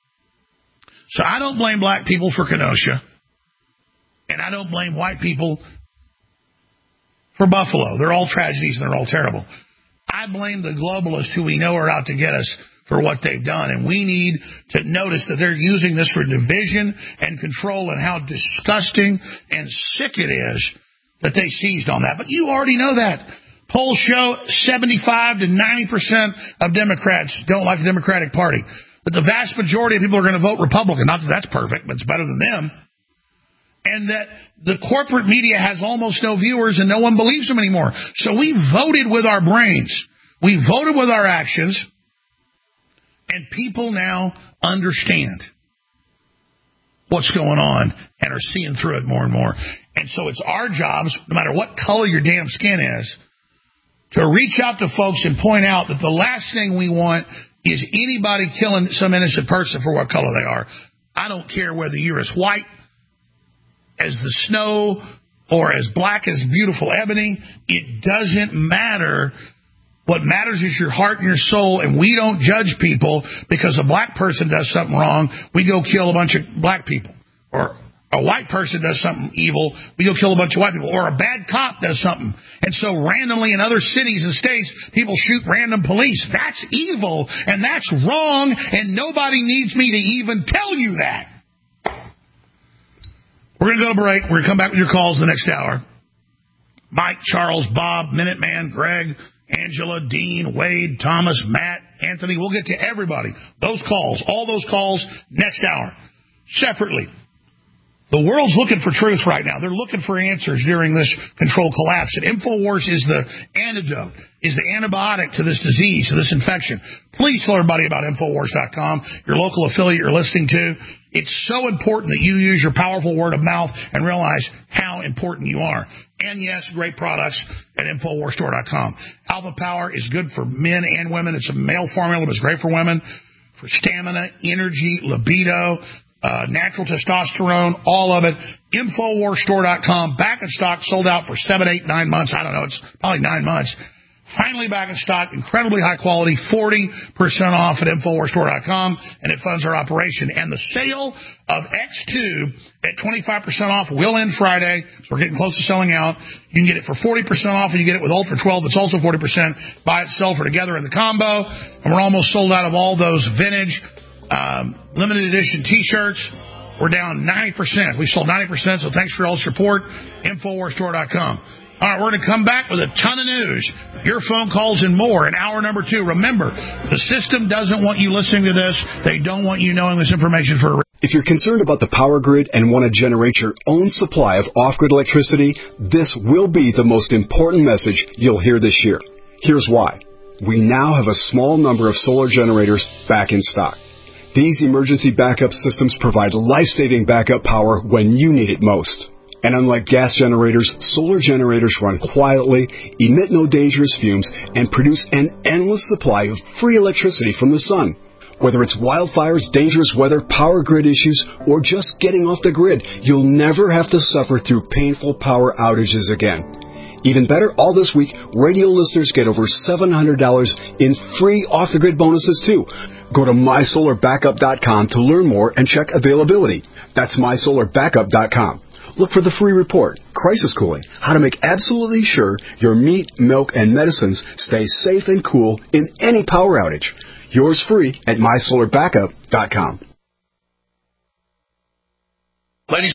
G: So I don't blame black people for Kenosha, and I don't blame white people for Buffalo. They're all tragedies, and they're all terrible. I blame the globalists who we know are out to get us for what they've done, and we need to notice that they're using this for division and control, and how disgusting and sick it is that they seized on that. But you already know that. Polls show 75 to 90% of Democrats don't like the Democratic Party. But the vast majority of people are going to vote Republican. Not that that's perfect, but it's better than them. And that the corporate media has almost no viewers and no one believes them anymore. So we voted with our brains. We voted with our actions. And people now understand what's going on and are seeing through it more and more. And so it's our jobs, no matter what color your damn skin is, to reach out to folks and point out that the last thing we want is anybody killing some innocent person for what color they are. I don't care whether you're as white as the snow or as black as beautiful ebony. It doesn't matter. What matters is your heart and your soul, and we don't judge people because a black person does something wrong. We go kill a bunch of black people. Or a white person does something evil, we go kill a bunch of white people. Or a bad cop does something. And so randomly in other cities and states, people shoot random police. That's evil, and that's wrong, and nobody needs me to even tell you that. We're going to go to break. We're going to come back with your calls the next hour. Mike, Charles, Bob, Minuteman, Greg, Angela, Dean, Wade, Thomas, Matt, Anthony. We'll get to everybody. Those calls, all those calls next hour. Separately, the world's looking for truth right now. They're looking for answers during this control collapse. And InfoWars is the antidote, is the antibiotic to this disease, to this infection. Please tell everybody about InfoWars.com, your local affiliate you're listening to. It's so important that you use your powerful word of mouth and realize how important you are. And yes, great products at InfoWarsStore.com. Alpha Power is good for men and women. It's a male formula, but it's great for women. For stamina, energy, libido, natural testosterone, all of it. InfoWarsStore.com. Back in stock, sold out for 7, 8, 9 months. I don't know. It's probably 9 months. Finally back in stock, incredibly high quality, 40% off at InfoWarsStore.com, and it funds our operation. And the sale of X2 at 25% off will end Friday, so we're getting close to selling out. You can get it for 40% off, and you get it with Ultra 12. It's also 40% buy itself or together in the combo. And we're almost sold out of all those vintage limited edition T-shirts. We're down 90%. We sold 90%, so thanks for all the support. InfoWarsStore.com. All right, we're going to come back with a ton of news, your phone calls and more in hour number 2. Remember, the system doesn't want you listening to this. They don't want you knowing this information for a reason.
H: If you're concerned about the power grid and want to generate your own supply of off-grid electricity, this will be the most important message you'll hear this year. Here's why. We now have a small number of solar generators back in stock. These emergency backup systems provide life-saving backup power when you need it most. And unlike gas generators, solar generators run quietly, emit no dangerous fumes, and produce an endless supply of free electricity from the sun. Whether it's wildfires, dangerous weather, power grid issues, or just getting off the grid, you'll never have to suffer through painful power outages again. Even better, all this week, radio listeners get over $700 in free off-the-grid bonuses, too. Go to MySolarBackup.com to learn more and check availability. That's MySolarBackup.com. Look for the free report, Crisis Cooling, how to make absolutely sure your meat, milk, and medicines stay safe and cool in any power outage. Yours free at MySolarBackup.com.
G: Ladies